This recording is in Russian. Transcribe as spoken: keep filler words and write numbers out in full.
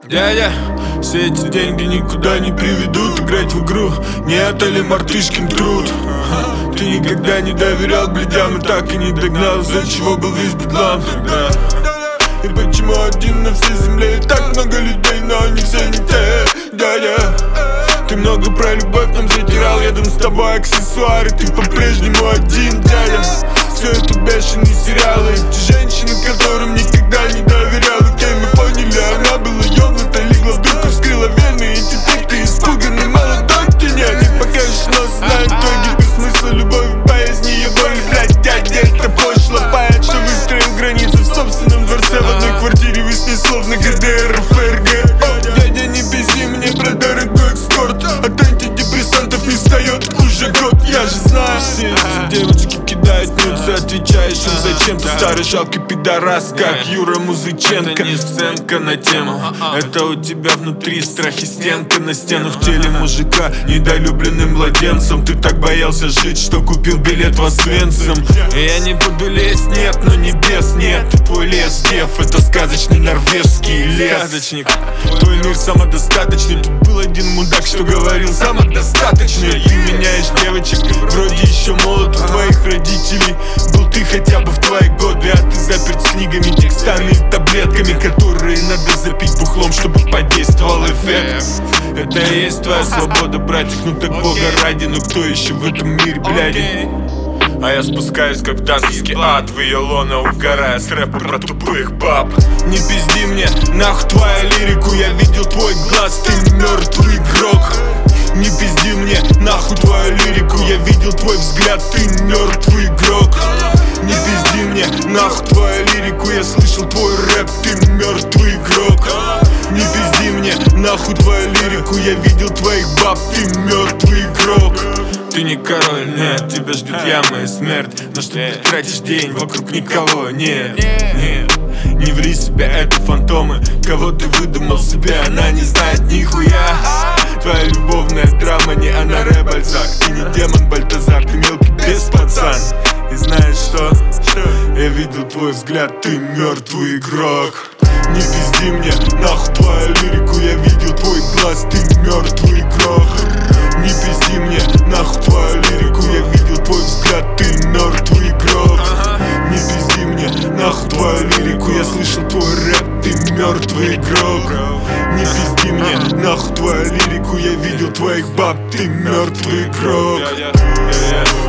Дядя, все эти деньги никуда не приведут. Играть в игру не это ли мартышкин труд? Ты никогда не доверял бледям и так и не догнал, из-за чего был весь бедлам тогда. И почему один на всей земле и так много людей, но они все не те, дядя? Ты много про любовь нам затирал, рядом с тобой аксессуары, ты по-прежнему один, дядя. Все это бешеные сериалы, эти женщины, которым никогда не доверял. Окей, мы поняли, она была ёбнута, легла в дурку, вскрыла вены, и теперь ты испуганный молодой тенек. Не покажешь нос, на итоге без смысла любовь, боязни ее боли. Блядь, дядя, это пошло, поэт, что выстроил границы в собственном дворце. В одной квартире вы с ней словно ГДР, ФРГ. Дядя, не пизди мне про дорогой эскорт, от антидепрессантов не встает уже год. Я же знаю, все эти девочки кидают нюцы, отвечаешь им зачем-то. Старый жалкий пидорас, как Юра Музыченко. Это не сценка на тему, это у тебя внутри страхи, стенка на стену. В теле мужика, недолюбленным младенцем. Ты так боялся жить, что купил билет в Освенцим. Я не буду лезть, нет, но небес нет. Твой лес, дев, это сказочный норвежский лес. Сказочник, твой мир самодостаточный. Тут был один мудак, что говорил самодостаточный. Ты меняешь девочек, вроде еще молод у твоих родителей. Был ты хотя бы в твои годы, а ты заперт с книгами, текстами и таблетками, которые надо запить бухлом, чтобы подействовал эффект. Это и есть твоя свобода, братик, ну так бога ради. Ну кто еще в этом мире, бляди? А я спускаюсь как в дантовский ад, в ее лоно угорая с рэпа про тупых баб. Не пизди мне, нахуй твою лирику, я видел твой глаз, ты мертвый игрок. Не пизди мне, нахуй твою лирику, я видел твой взгляд, ты мертвый игрок. Не пизди мне, нахуй твою лирику, я слышал твой рэп, ты мертвый игрок. Не пизди мне, нахуй твою лирику, я видел твоих баб, ты мертвый игрок. Ты не король, нет, тебя ждет яма и смерть. Но что ты тратишь день, вокруг никого нет, нет. Не ври себе, это фантомы. Кого ты выдумал себе, она не знает нихуя. Твоя любовная драма, не Анаре Бальзак. Ты не демон Бальтазар, ты мелкий без пацан. И знаешь что? Я видел твой взгляд, ты мертвый игрок. Не пизди мне, нахуй твою лирику, я видел твой глаз, ты мертвый игрок. Не пизди мне, нахуй твою лирику, я видел твой взгляд, ты мертвый игрок. Не пизди мне, нахуй твою лирику, я слышал твой рэп, ты мертвый игрок. Не пизди мне, нахуй твою лирику, я видел твоих баб, ты мертвый игрок.